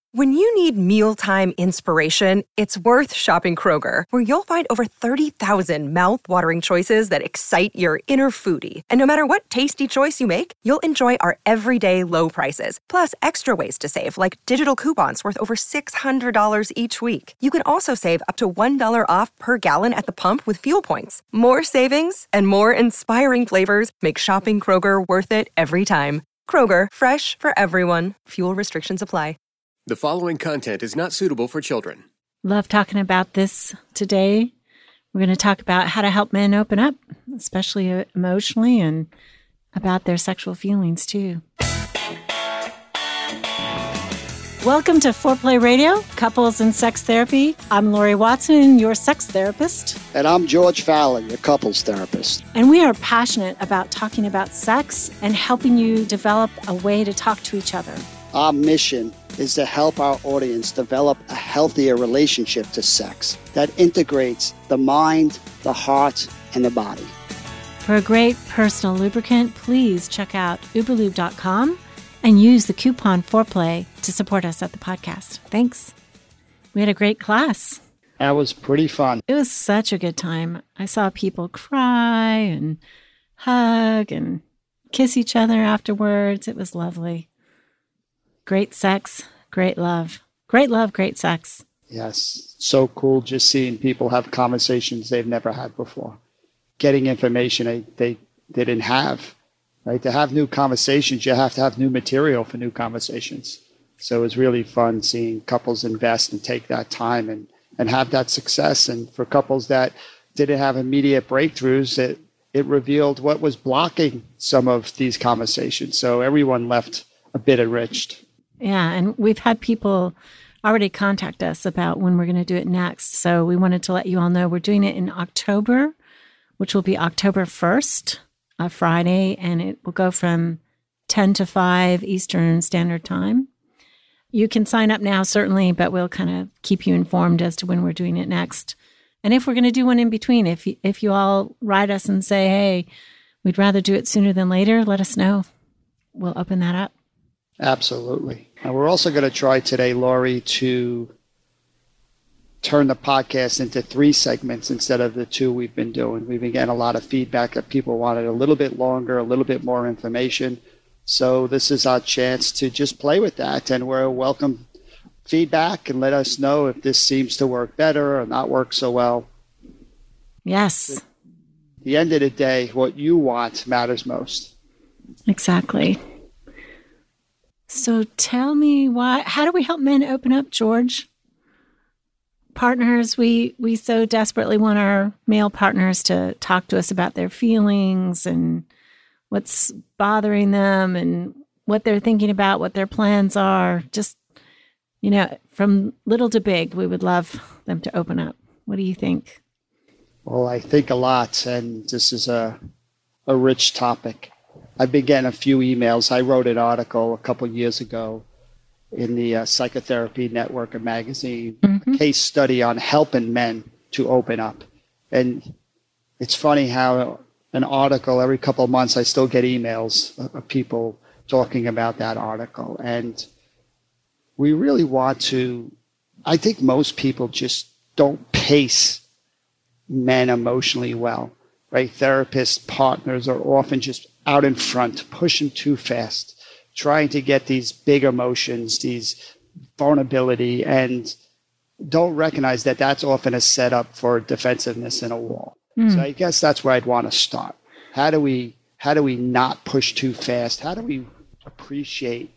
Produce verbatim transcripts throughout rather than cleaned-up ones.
When you need mealtime inspiration, it's worth shopping Kroger, where you'll find over thirty thousand mouth-watering choices that excite your inner foodie. And no matter what tasty choice you make, you'll enjoy our everyday low prices, plus extra ways to save, like digital coupons worth over six hundred dollars each week. You can also save up to one dollar off per gallon at the pump with fuel points. More savings and more inspiring flavors make shopping Kroger worth it every time. Kroger, fresh for everyone. Fuel restrictions apply. The following content is not suitable for children. Love talking about this today. We're going to talk about how to help men open up, especially emotionally, and about their sexual feelings too. Welcome to Foreplay Radio, Couples and Sex Therapy. I'm Lori Watson, your sex therapist. And I'm George Fallon, your couples therapist. And we are passionate about talking about sex and helping you develop a way to talk to each other. Our mission is to help our audience develop a healthier relationship to sex that integrates the mind, the heart, and the body. For a great personal lubricant, please check out uberlube dot com and use the coupon Foreplay to support us at the podcast. Thanks. We had a great class. That was pretty fun. It was such a good time. I saw people cry and hug and kiss each other afterwards. It was lovely. Great sex, great love. Great love, great sex. Yes, so cool just seeing people have conversations they've never had before. Getting information they, they, they didn't have. Right? To have new conversations, you have to have new material for new conversations. So it was really fun seeing couples invest and take that time and, and have that success. And for couples that didn't have immediate breakthroughs, it, it revealed what was blocking some of these conversations. So everyone left a bit enriched. Yeah, and we've had people already contact us about when we're going to do it next. So we wanted to let you all know we're doing it in October, which will be October first, a Friday, and it will go from ten to five Eastern Standard Time. You can sign up now, certainly, but we'll kind of keep you informed as to when we're doing it next. And if we're going to do one in between, if you, if you all write us and say, hey, we'd rather do it sooner than later, let us know. We'll open that up. Absolutely. And we're also going to try today, Lori, to turn the podcast into three segments instead of the two we've been doing. We've been getting a lot of feedback that people wanted a little bit longer, a little bit more information. So this is our chance to just play with that. And we're welcome feedback and let us know if this seems to work better or not work so well. Yes. At the end of the day, what you want matters most. Exactly. So tell me why, how do we help men open up, George? Partners, we, we so desperately want our male partners to talk to us about their feelings and what's bothering them and what they're thinking about, what their plans are. Just, you know, from little to big, we would love them to open up. What do you think? Well, I think a lot, and this is a a rich topic. I've been getting a few emails. I wrote an article a couple of years ago in the uh, Psychotherapy Network, a magazine, mm-hmm. a case study on helping men to open up. And it's funny how an article, every couple of months, I still get emails of people talking about that article. And we really want to, I think most people just don't pace men emotionally well, right? Therapists, partners are often just out in front, pushing too fast, trying to get these big emotions, these vulnerability, and don't recognize that that's often a setup for defensiveness in a wall. Mm. So I guess that's where I'd want to start. How do we, how do we not push too fast? How do we appreciate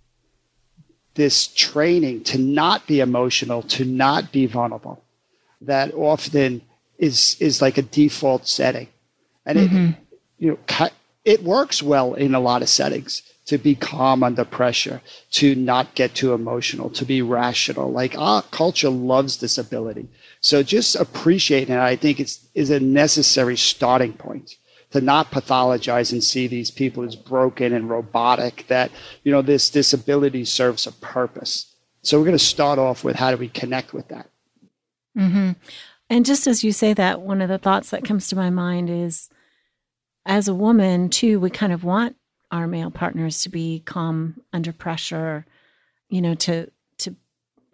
this training to not be emotional, to not be vulnerable, that often is is like a default setting. And mm-hmm. it, you know, it works well in a lot of settings to be calm under pressure, to not get too emotional, to be rational. Like our culture loves this ability. So just appreciate it. I think it's is a necessary starting point to not pathologize and see these people as broken and robotic, that, you know, this, this ability serves a purpose. So we're going to start off with how do we connect with that? Mm-hmm. And just as you say that, one of the thoughts that comes to my mind is, as a woman, too, we kind of want our male partners to be calm under pressure, you know, to to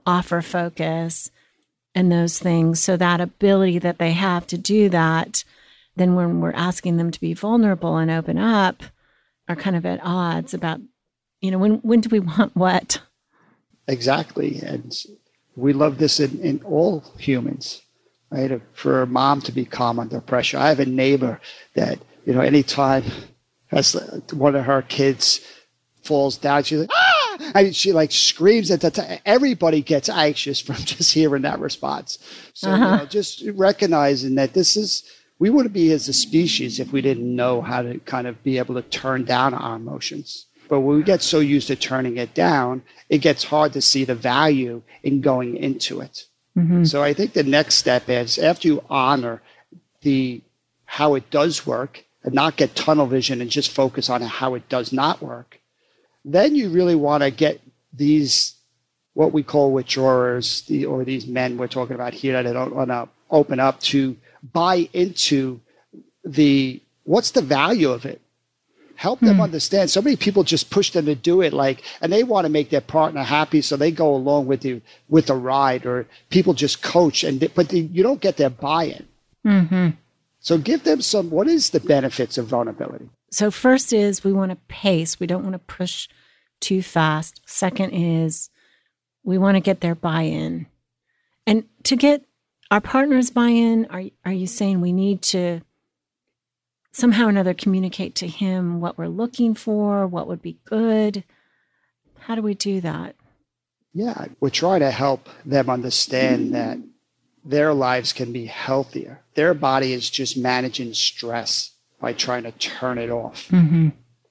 offer focus and those things. So that ability that they have to do that, then when we're asking them to be vulnerable and open up, are kind of at odds about, you know, when when do we want what? Exactly. And we love this in, in all humans, right? For a mom to be calm under pressure. I have a neighbor that, you know, anytime has one of her kids falls down, she's like, ah! And she like screams at the time. Everybody gets anxious from just hearing that response. So, uh-huh. you know, just recognizing that this is, we wouldn't be as a species if we didn't know how to kind of be able to turn down our emotions. But when we get so used to turning it down, it gets hard to see the value in going into it. Mm-hmm. So I think the next step is after you honor the how it does work and not get tunnel vision and just focus on how it does not work, then you really want to get these, what we call withdrawers, the, or these men we're talking about here that don't want to open up to buy into the, what's the value of it? Help them mm. understand. So many people just push them to do it, like, and they want to make their partner happy, so they go along with you with the ride, or people just coach, and they, but they, you don't get their buy-in. Mm-hmm. So give them some. What is the benefits of vulnerability? So first is we want to pace. We don't want to push too fast. Second is we want to get their buy-in, and to get our partner's buy-in, are are you saying we need to somehow or another communicate to him what we're looking for, what would be good? How do we do that? Yeah, we're trying to help them understand that their lives can be healthier. Their body is just managing stress by trying to turn it off. Mm-hmm.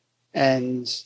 And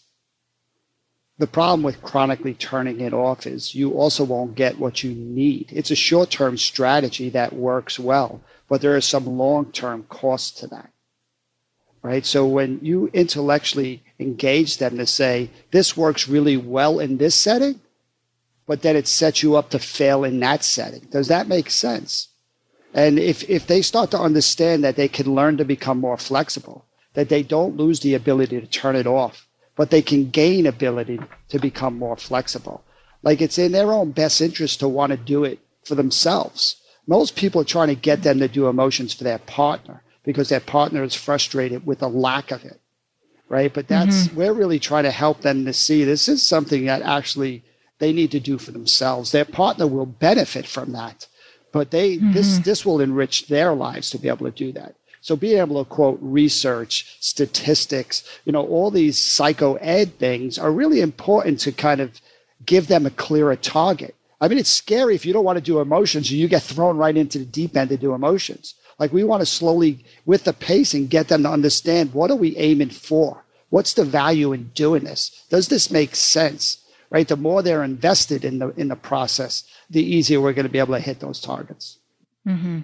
the problem with chronically turning it off is you also won't get what you need. It's a short-term strategy that works well, but there is some long-term cost to that. Right? So when you intellectually engage them to say, this works really well in this setting, but then it sets you up to fail in that setting. Does that make sense? And if, if they start to understand that they can learn to become more flexible, that they don't lose the ability to turn it off, but they can gain ability to become more flexible. Like it's in their own best interest to want to do it for themselves. Most people are trying to get them to do emotions for their partner, because their partner is frustrated with the lack of it, right? But that's, mm-hmm. we're really trying to help them to see this is something that actually they need to do for themselves. Their partner will benefit from that, but they mm-hmm. this this will enrich their lives to be able to do that. So being able to quote research, statistics, you know, all these psycho-ed things are really important to kind of give them a clearer target. I mean, it's scary if you don't want to do emotions and you get thrown right into the deep end to do emotions. Like we want to slowly, with the pacing, get them to understand what are we aiming for? What's the value in doing this? Does this make sense? Right? The more they're invested in the in the process, the easier we're going to be able to hit those targets. Mm-hmm.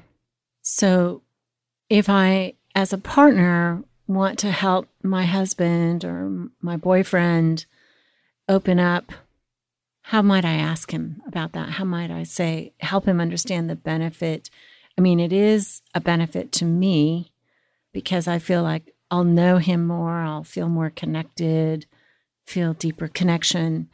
So if I, as a partner, want to help my husband or my boyfriend open up, how might I ask him about that? How might I say, help him understand the benefit? I mean, it is a benefit to me because I feel like I'll know him more, I'll feel more connected, feel deeper connection.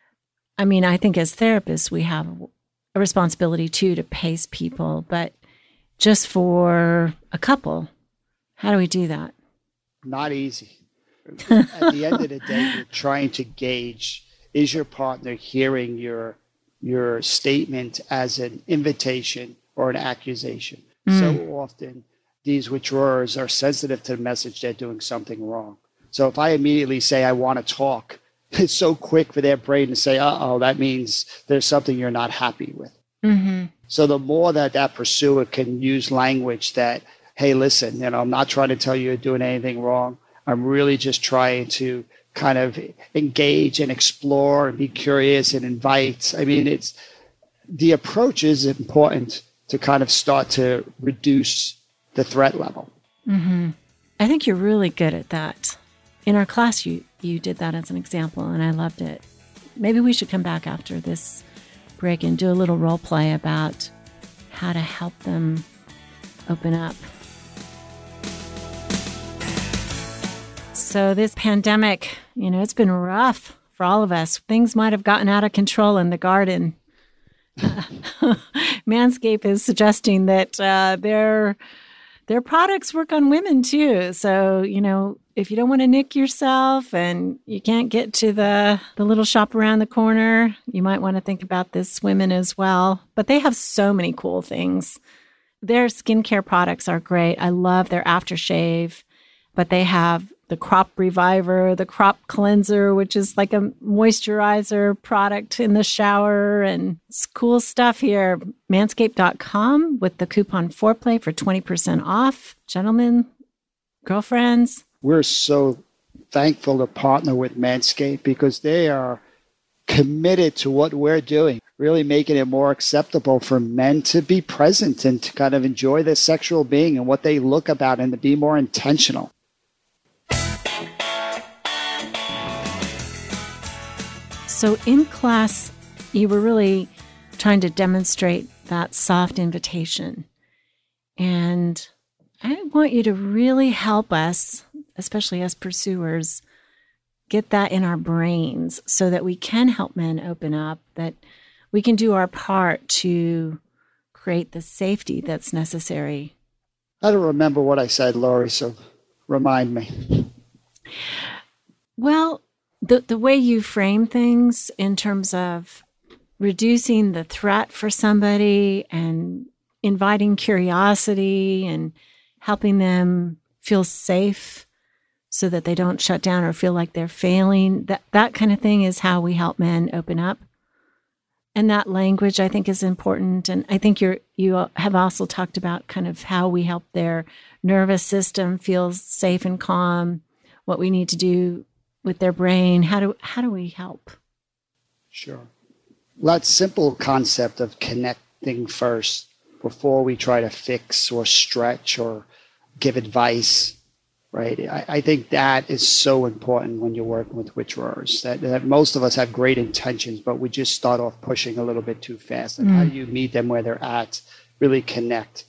I mean, I think as therapists, we have a responsibility too to pace people, but just for a couple, how do we do that? Not easy. At the end of the day, you're trying to gauge, is your partner hearing your your statement as an invitation or an accusation? Mm. So often these withdrawers are sensitive to the message they're doing something wrong. So if I immediately say I want to talk, it's so quick for their brain to say, uh-oh, that means there's something you're not happy with. Mm-hmm. So the more that that pursuer can use language that, hey, listen, you know, I'm not trying to tell you you're doing anything wrong. I'm really just trying to kind of engage and explore and be curious and invite. I mean, it's the approach is important to kind of start to reduce the threat level. Mm-hmm. I think you're really good at that. In our class, you, you did that as an example, and I loved it. Maybe we should come back after this break and do a little role play about how to help them open up. So this pandemic, you know, it's been rough for all of us. Things might have gotten out of control in the garden. Manscaped is suggesting that uh, their their products work on women too. So, you know, if you don't want to nick yourself and you can't get to the, the little shop around the corner, you might want to think about this women as well. But they have so many cool things. Their skincare products are great. I love their aftershave, but they have the Crop Reviver, the Crop Cleanser, which is like a moisturizer product in the shower, and it's cool stuff here. manscaped dot com with the coupon foreplay for twenty percent off. Gentlemen, girlfriends. We're so thankful to partner with Manscaped because they are committed to what we're doing, really making it more acceptable for men to be present and to kind of enjoy their sexual being and what they look about and to be more intentional. So in class, you were really trying to demonstrate that soft invitation. And I want you to really help us, especially as pursuers, get that in our brains so that we can help men open up, that we can do our part to create the safety that's necessary. I don't remember what I said, Lori, so remind me. Well, the the way you frame things in terms of reducing the threat for somebody and inviting curiosity and helping them feel safe so that they don't shut down or feel like they're failing, that, that kind of thing is how we help men open up. And that language, I think, is important. And I think you're, you have also talked about kind of how we help their nervous system feel safe and calm, what we need to do with their brain. How do how do we help? Sure. Well, that simple concept of connecting first before we try to fix or stretch or give advice, right? I, I think that is so important when you're working with witch-roarers, that, that most of us have great intentions, but we just start off pushing a little bit too fast. And mm. how do you meet them where they're at, really connect?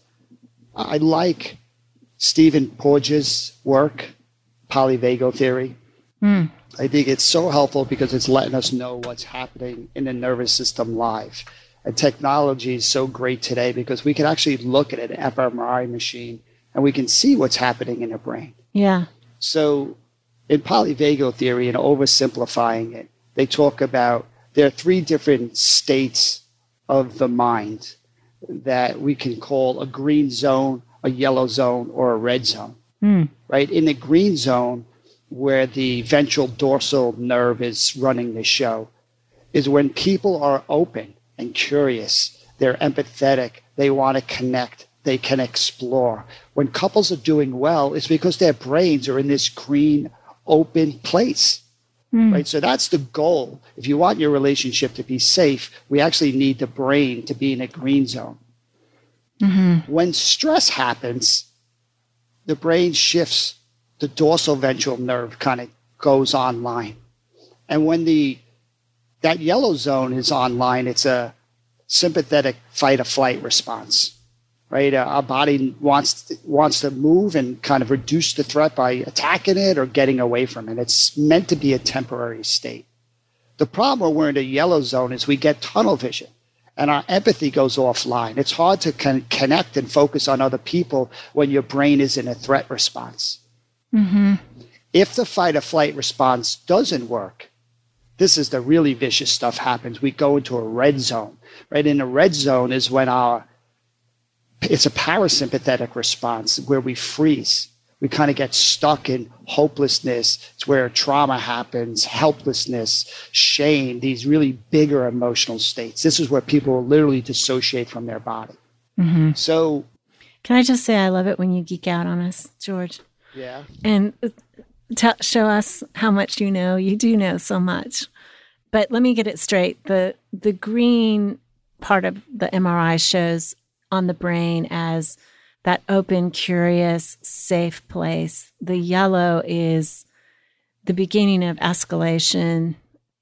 I like Stephen Porges' work, polyvagal theory. Mm. I think it's so helpful because it's letting us know what's happening in the nervous system live. And technology is so great today because we can actually look at an F M R I machine and we can see what's happening in the brain. Yeah. So in polyvagal theory, and oversimplifying it, they talk about there are three different states of the mind that we can call a green zone, a yellow zone, or a red zone. Mm. Right? In the green zone, where the ventral dorsal nerve is running the show, is when people are open and curious, they're empathetic, they want to connect, they can explore. When couples are doing well, it's because their brains are in this green, open place. Mm. Right? So that's the goal. If you want your relationship to be safe, we actually need the brain to be in a green zone. Mm-hmm. When stress happens, the brain shifts. The dorsal ventral nerve kind of goes online. And when the that yellow zone is online, it's a sympathetic fight or flight response, right? Uh, our body wants to, wants to move and kind of reduce the threat by attacking it or getting away from it. It's meant to be a temporary state. The problem when we're in the yellow zone is we get tunnel vision and our empathy goes offline. It's hard to con- connect and focus on other people when your brain is in a threat response. Mm-hmm. If the fight or flight response doesn't work, this is the really vicious stuff happens. We go into a red zone, right? In the red zone is when our, it's a parasympathetic response where we freeze. We kind of get stuck in hopelessness. It's where trauma happens, helplessness, shame, these really bigger emotional states. This is where people literally dissociate from their body. Mm-hmm. So, can I just say I love it when you geek out on us, George? Yeah. And t- show us how much you know. You do know so much. But let me get it straight. The the green part of the M R I shows on the brain as that open, curious, safe place. The yellow is the beginning of escalation,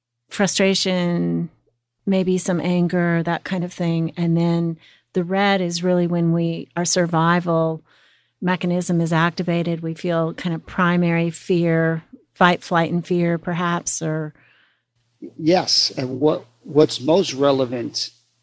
frustration, maybe some anger, that kind of thing. And then the red is really when we our survival mechanism is activated. We feel kind of primary fear, fight, flight, and fear, perhaps, or yes. And what what's most relevant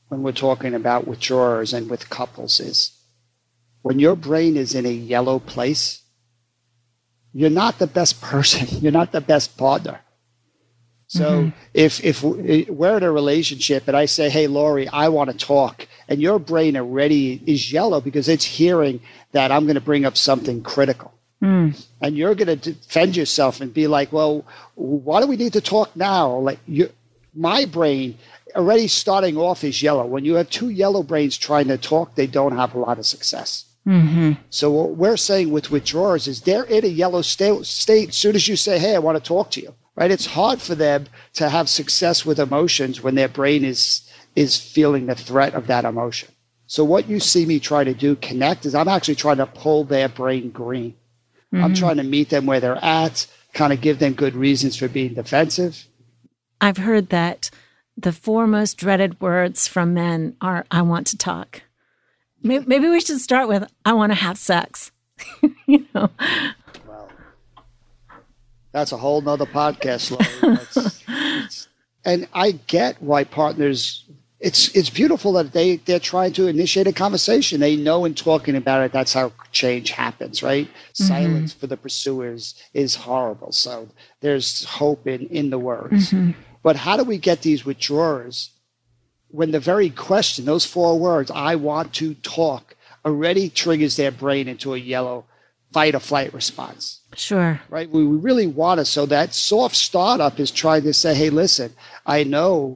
when we're talking about withdrawers and with couples is when your brain is in a yellow place, you're not the best person. You're not the best partner. So mm-hmm. if if we're in a relationship and I say, hey, Lori, I want to talk, and your brain already is yellow because it's hearing that I'm going to bring up something critical. Mm. And you're going to defend yourself and be like, well, why do we need to talk now? Like you, my brain already starting off is yellow. When you have two yellow brains trying to talk, they don't have a lot of success. Mm-hmm. So what we're saying with withdrawers is they're in a yellow state, state as soon as you say, hey, I want to talk to you. Right? It's hard for them to have success with emotions when their brain is is feeling the threat of that emotion. So what you see me try to do, connect, is I'm actually trying to pull their brain green. Mm-hmm. I'm trying to meet them where they're at, kind of give them good reasons for being defensive. I've heard that the four most dreaded words from men are, I want to talk. Maybe, maybe we should start with, I want to have sex. you know? Well, that's a whole nother podcast, Lori. It's, it's, and I get why partners, it's it's beautiful that they, they're trying to initiate a conversation. They know in talking about it, that's how change happens, right? Mm-hmm. Silence for the pursuers is horrible. So there's hope in, in the words. Mm-hmm. But how do we get these withdrawers when the very question, those four words, I want to talk, already triggers their brain into a yellow fight or flight response? Sure. Right? We really want to. So that soft startup is trying to say, hey, listen, I know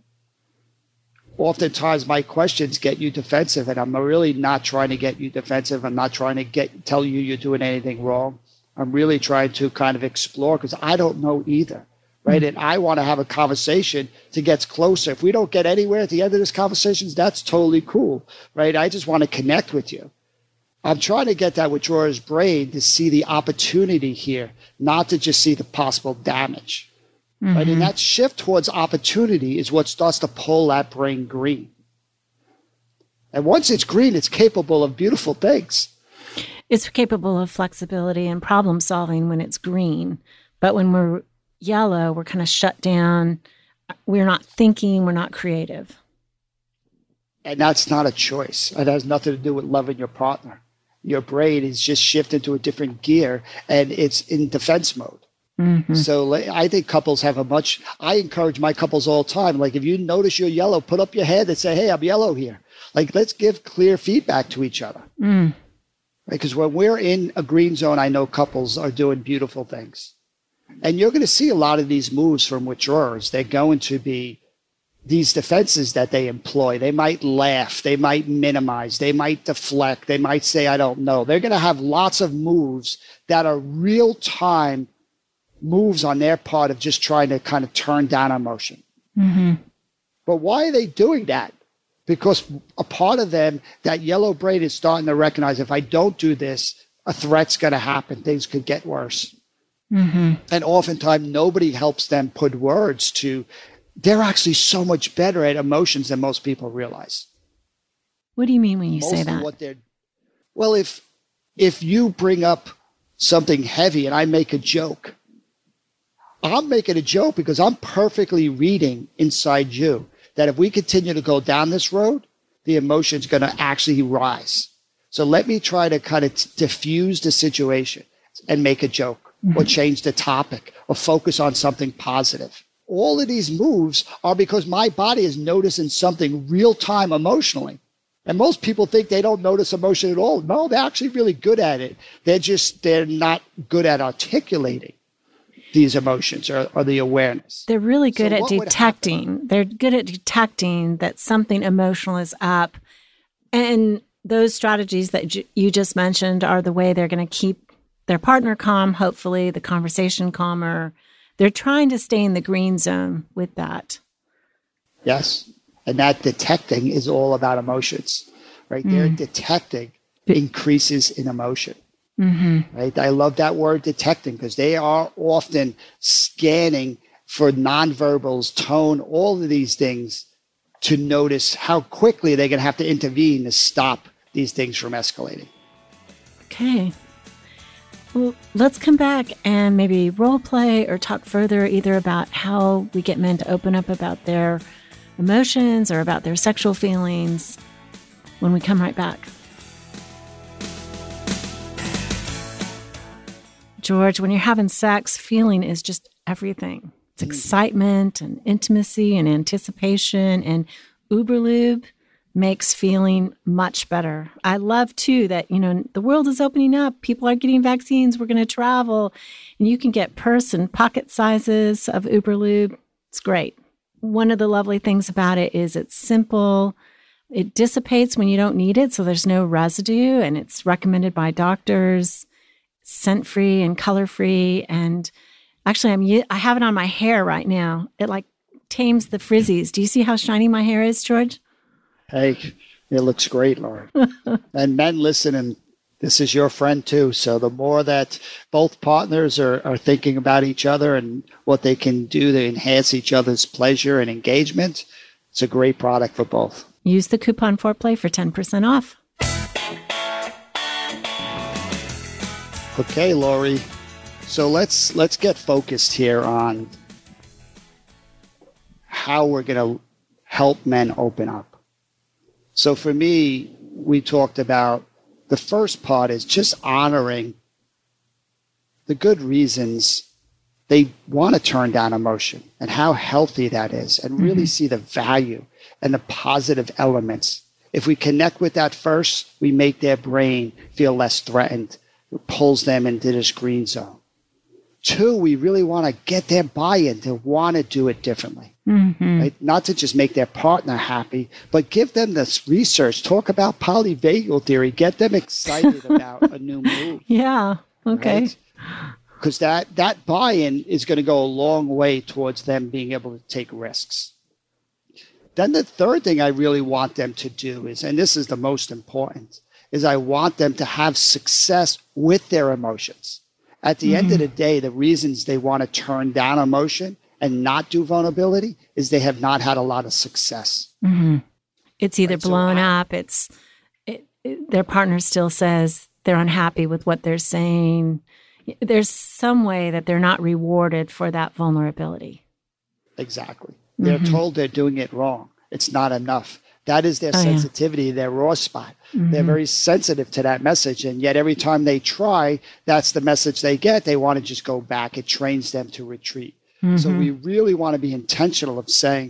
oftentimes my questions get you defensive, and I'm really not trying to get you defensive. I'm not trying to get tell you you're doing anything wrong. I'm really trying to kind of explore because I don't know either. Right. Mm-hmm. And I want to have a conversation to get closer. If we don't get anywhere at the end of this conversation, that's totally cool. Right. I just want to connect with you. I'm trying to get that withdrawer's brain to see the opportunity here, not to just see the possible damage. Mm-hmm. Right. And that shift towards opportunity is what starts to pull that brain green. And once it's green, it's capable of beautiful things. It's capable of flexibility and problem solving when it's green. But when we're yellow, we're kind of shut down. We're not thinking, we're not creative. And that's not a choice. It has nothing to do with loving your partner. Your brain is just shifted to a different gear and it's in defense mode. Mm-hmm. So I think couples have a much, I encourage my couples all the time. Like if you notice you're yellow, put up your hand and say, hey, I'm yellow here. Like let's give clear feedback to each other. Mm. Because when we're in a green zone, I know couples are doing beautiful things. And you're going to see a lot of these moves from withdrawers. They're going to be these defenses that they employ. They might laugh. They might minimize. They might deflect. They might say, I don't know. They're going to have lots of moves that are real-time moves on their part of just trying to kind of turn down emotion. Mm-hmm. But why are they doing that? Because a part of them, that yellow brain is starting to recognize if I don't do this, a threat's going to happen. Things could get worse. Mm-hmm. And oftentimes nobody helps them put words to, they're actually so much better at emotions than most people realize. What do you mean when you most say that? What they're, well, if if you bring up something heavy and I make a joke, I'm making a joke because I'm perfectly reading inside you that if we continue to go down this road, the emotion's going to actually rise. So let me try to kind of t- diffuse the situation and make a joke. Mm-hmm. Or change the topic, or focus on something positive. All of these moves are because my body is noticing something real time emotionally. And most people think they don't notice emotion at all. No, they're actually really good at it. They're just, they're not good at articulating these emotions or, or the awareness. They're really good so at detecting. They're good at detecting that something emotional is up. And those strategies that j- you just mentioned are the way they're going to keep their partner calm, hopefully, the conversation calmer. They're trying to stay in the green zone with that. Yes. And that detecting is all about emotions, right? Mm. They're detecting increases in emotion, mm-hmm. right? I love that word detecting because they are often scanning for nonverbals, tone, all of these things to notice how quickly they're going to have to intervene to stop these things from escalating. Okay. Well, let's come back and maybe role play or talk further either about how we get men to open up about their emotions or about their sexual feelings when we come right back. George, when you're having sex, feeling is just everything. It's excitement and intimacy and anticipation, and Uberlube makes feeling much better. I love, too, that, you know, the world is opening up. People are getting vaccines. We're going to travel. And you can get purse and pocket sizes of Uberlube. It's great. One of the lovely things about it is it's simple. It dissipates when you don't need it, so there's no residue, and it's recommended by doctors. It's scent-free and color-free. And actually, I'm I have it on my hair right now. It, like, tames the frizzies. Do you see how shiny my hair is, George? Hey, it looks great, Lauren. And men, listen, and this is your friend too. So the more that both partners are, are thinking about each other and what they can do to enhance each other's pleasure and engagement, it's a great product for both. Use the coupon foreplay for ten percent off. Okay, Lori. So let's let's get focused here on how we're going to help men open up. So for me, we talked about the first part is just honoring the good reasons they want to turn down emotion and how healthy that is, and really mm-hmm. see the value and the positive elements. If we connect with that first, we make their brain feel less threatened. It pulls them into this green zone. Two, we really want to get their buy-in to want to do it differently. Mm-hmm. Right? Not to just make their partner happy, but give them this research. Talk about polyvagal theory. Get them excited about a new move. Yeah. Okay. Because right? that, that buy-in is going to go a long way towards them being able to take risks. Then the third thing I really want them to do is, and this is the most important, is I want them to have success with their emotions. At the mm-hmm. end of the day, the reasons they want to turn down emotion and not do vulnerability is they have not had a lot of success. Mm-hmm. It's either right? blown so I, up. It's it, it, their partner still says they're unhappy with what they're saying. There's some way that they're not rewarded for that vulnerability. Exactly. They're mm-hmm. told they're doing it wrong. It's not enough. That is their oh, sensitivity, yeah. their raw spot. Mm-hmm. They're very sensitive to that message. And yet every time they try, that's the message they get. They want to just go back. It trains them to retreat. Mm-hmm. So we really want to be intentional of saying,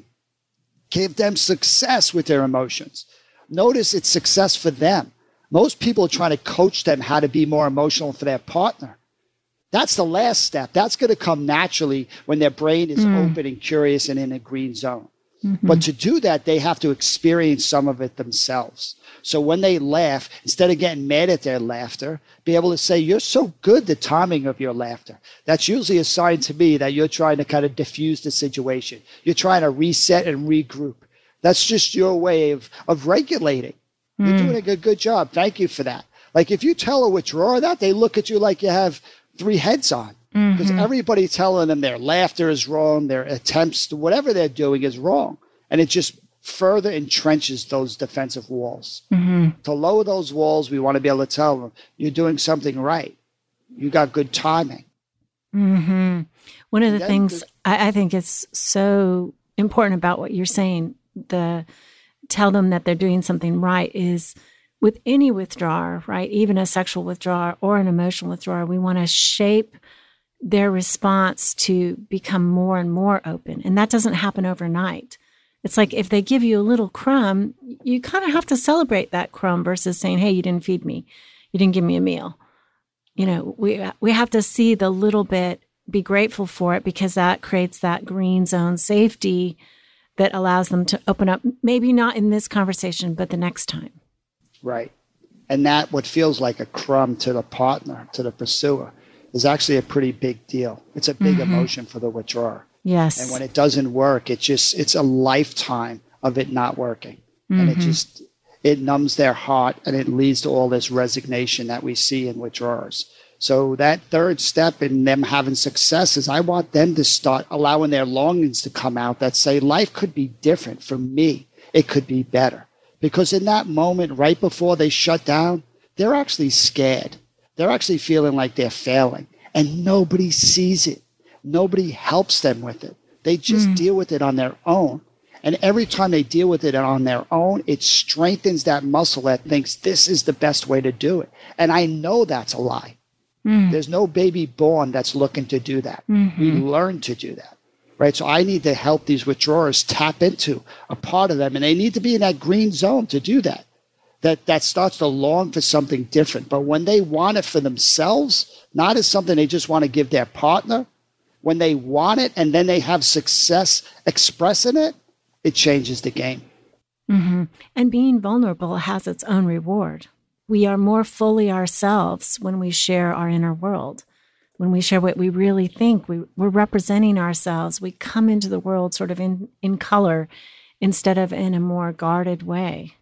give them success with their emotions. Notice it's success for them. Most people are trying to coach them how to be more emotional for their partner. That's the last step. That's going to come naturally when their brain is mm. open and curious and in a green zone. Mm-hmm. But to do that, they have to experience some of it themselves. So when they laugh, instead of getting mad at their laughter, be able to say, you're so good, the timing of your laughter. That's usually a sign to me that you're trying to kind of diffuse the situation. You're trying to reset and regroup. That's just your way of, of regulating. Mm. You're doing a good, good job. Thank you for that. Like if you tell a withdrawer that, they look at you like you have three heads on. Because mm-hmm. everybody's telling them their laughter is wrong, their attempts to whatever they're doing is wrong. And it just further entrenches those defensive walls. Mm-hmm. To lower those walls, we want to be able to tell them, you're doing something right. You got good timing. Mm-hmm. One of the then things the, I, I think is so important about what you're saying, the tell them that they're doing something right, is with any withdrawer, right? Even a sexual withdrawer or an emotional withdrawer, we want to shape their response to become more and more open. And that doesn't happen overnight. It's like if they give you a little crumb, you kind of have to celebrate that crumb versus saying, hey, you didn't feed me. You didn't give me a meal. You know, we we have to see the little bit, be grateful for it, because that creates that green zone safety that allows them to open up, maybe not in this conversation, but the next time. Right. And that what feels like a crumb to the partner, to the pursuer, is actually a pretty big deal. It's a big mm-hmm. emotion for the withdrawer. Yes. And when it doesn't work, it just, it's a lifetime of it not working. Mm-hmm. And it just, it numbs their heart, and it leads to all this resignation that we see in withdrawers. So that third step in them having success is I want them to start allowing their longings to come out that say, life could be different for me. It could be better. Because in that moment, right before they shut down, they're actually scared. They're actually feeling like they're failing, and nobody sees it. Nobody helps them with it. They just mm. deal with it on their own. And every time they deal with it on their own, it strengthens that muscle that thinks this is the best way to do it. And I know that's a lie. Mm. There's no baby born that's looking to do that. Mm-hmm. We learn to do that, right? So I need to help these withdrawers tap into a part of them, and they need to be in that green zone to do that. That that starts to long for something different. But when they want it for themselves, not as something they just want to give their partner, when they want it and then they have success expressing it, it changes the game. Mm-hmm. And being vulnerable has its own reward. We are more fully ourselves when we share our inner world. When we share what we really think, we, we're representing ourselves. We come into the world sort of in, in color instead of in a more guarded way.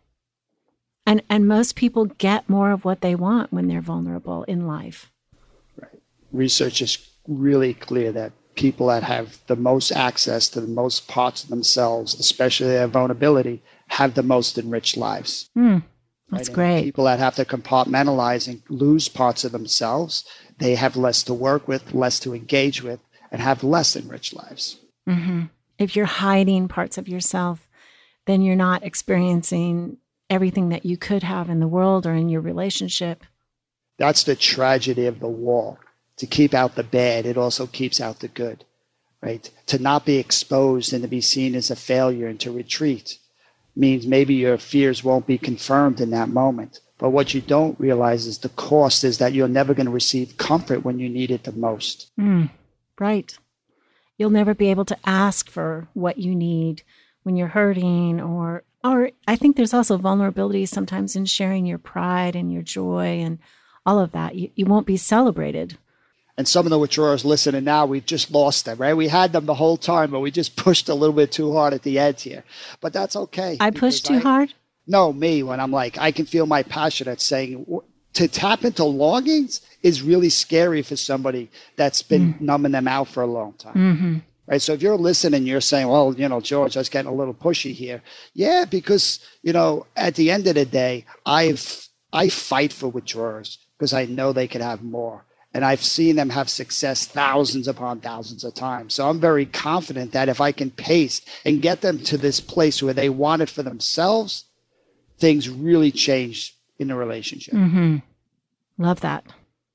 And and most people get more of what they want when they're vulnerable in life. Right. Research is really clear that people that have the most access to the most parts of themselves, especially their vulnerability, have the most enriched lives. Mm, that's right? great. People that have to compartmentalize and lose parts of themselves, they have less to work with, less to engage with, and have less enriched lives. Mm-hmm. If you're hiding parts of yourself, then you're not experiencing everything that you could have in the world or in your relationship. That's the tragedy of the wall. To keep out the bad, it also keeps out the good, right? To not be exposed and to be seen as a failure and to retreat means maybe your fears won't be confirmed in that moment. But what you don't realize is the cost is that you're never going to receive comfort when you need it the most. Mm, right. You'll never be able to ask for what you need when you're hurting, or or I think there's also vulnerability sometimes in sharing your pride and your joy and all of that. You, you won't be celebrated. And some of the withdrawers listening now, we've just lost them, right? We had them the whole time, but we just pushed a little bit too hard at the end here. But that's okay. I pushed too I, hard? No, me, when I'm like, I can feel my passion at saying, to tap into longings is really scary for somebody that's been mm. numbing them out for a long time. Mm-hmm. Right. So if you're listening, you're saying, well, you know, George, I was getting a little pushy here. Yeah, because, you know, at the end of the day, I've I fight for withdrawers because I know they could have more. And I've seen them have success thousands upon thousands of times. So I'm very confident that if I can pace and get them to this place where they want it for themselves, things really change in the relationship. Mm-hmm. Love that.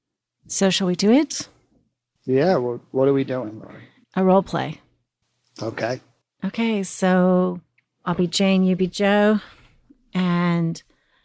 So shall we do it? Yeah. Well, what are we doing, Lori? A role play. Okay. Okay, so I'll be Jane, you be Joe. And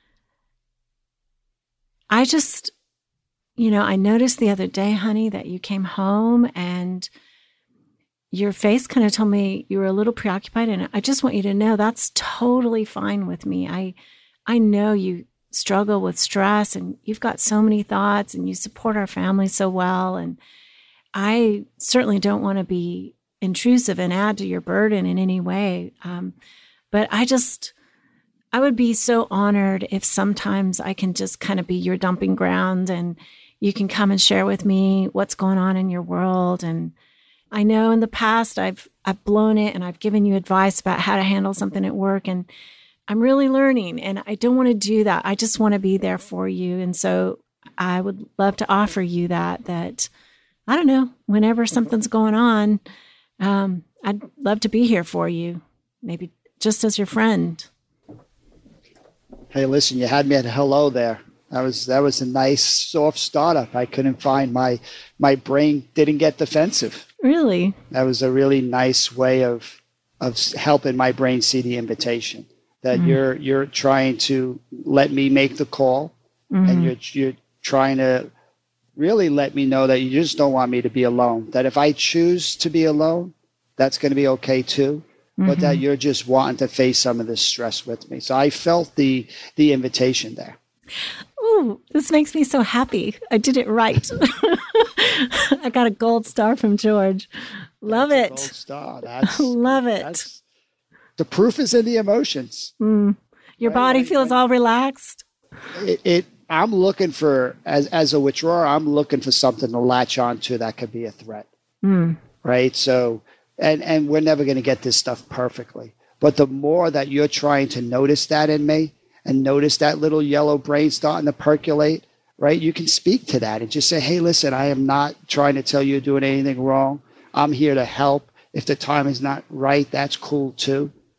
I just, you know, I noticed the other day, honey, that you came home and your face kind of told me you were a little preoccupied. And I just want you to know that's totally fine with me. I, I know you struggle with stress and you've got so many thoughts and you support our family so well. And I certainly don't want to be intrusive and add to your burden in any way. Um, but I just, I would be so honored if sometimes I can just kind of be your dumping ground and you can come and share with me what's going on in your world. And I know in the past I've, I've blown it and I've given you advice about how to handle something at work, and I'm really learning and I don't want to do that. I just want to be there for you. And so I would love to offer you that, that I don't know, whenever something's going on, um, I'd love to be here for you, maybe just as your friend. Hey, listen, you had me at hello there. That was that was a nice soft startup. I couldn't find my my brain didn't get defensive. Really? That was a really nice way of of helping my brain see the invitation that mm-hmm. you're you're trying to let me make the call, mm-hmm. and you're you're trying to really let me know that you just don't want me to be alone. That if I choose to be alone, that's going to be okay too. Mm-hmm. But that you're just wanting to face some of this stress with me. So I felt the the invitation there. Ooh, this makes me so happy. I did it right. I got a gold star from George. Love that's it. Gold star. That's, Love it. That's, the proof is in the emotions. Mm. Your right? body feels I, all relaxed. It, it. I'm looking for, as as a withdrawer, I'm looking for something to latch onto that could be a threat. Mm. Right? So, and, and we're never going to get this stuff perfectly. But the more that you're trying to notice that in me and notice that little yellow brain starting to percolate, right? You can speak to that and just say, hey, listen, I am not trying to tell you you're doing anything wrong. I'm here to help. If the time is not right, that's cool too.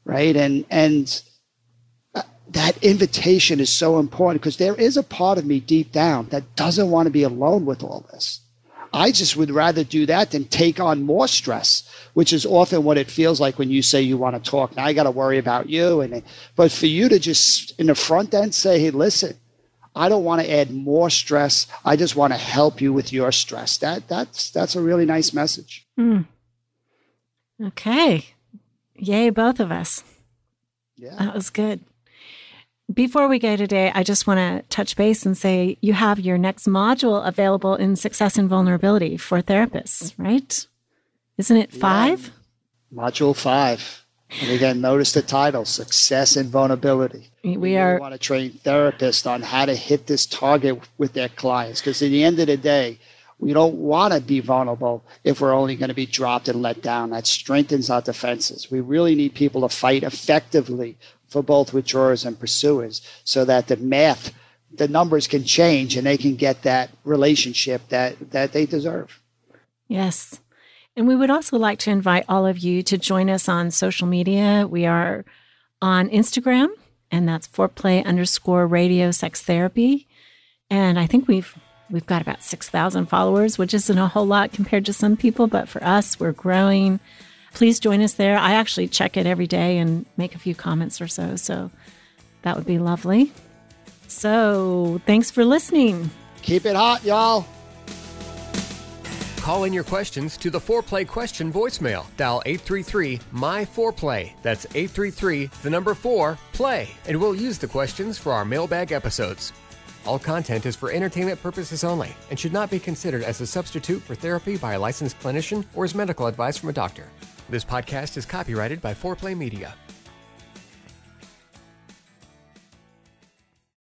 right? And and that invitation is so important because there is a part of me deep down that doesn't want to be alone with all this. I just would rather do that than take on more stress, which is often what it feels like when you say you want to talk. Now I got to worry about you. And but for you to just in the front end say, hey, listen, I don't want to add more stress. I just want to help you with your stress. That that's that's a really nice message. Mm. Okay. Yay, both of us. Yeah. That was good. Before we go today, I just want to touch base and say you have your next module available in Success and Vulnerability for therapists, right? Isn't it five? Yeah. Module five. And again, notice the title, Success and Vulnerability. We, we are want to train therapists on how to hit this target with their clients. Because at the end of the day, we don't want to be vulnerable if we're only going to be dropped and let down. That strengthens our defenses. We really need people to fight effectively for both withdrawers and pursuers so that the math, the numbers can change and they can get that relationship that, that they deserve. Yes. And we would also like to invite all of you to join us on social media. We are on Instagram, and that's foreplay underscore radio sex therapy. And I think we've we've got about six thousand followers, which isn't a whole lot compared to some people, but for us, we're growing. Please join us there. I actually check it every day and make a few comments or so. So that would be lovely. So thanks for listening. Keep it hot, y'all. Call in your questions to the Foreplay question voicemail. Dial eight three three, M Y four play. That's eight three three, the number four, play. And we'll use the questions for our mailbag episodes. All content is for entertainment purposes only and should not be considered as a substitute for therapy by a licensed clinician or as medical advice from a doctor. This podcast is copyrighted by Foreplay Media.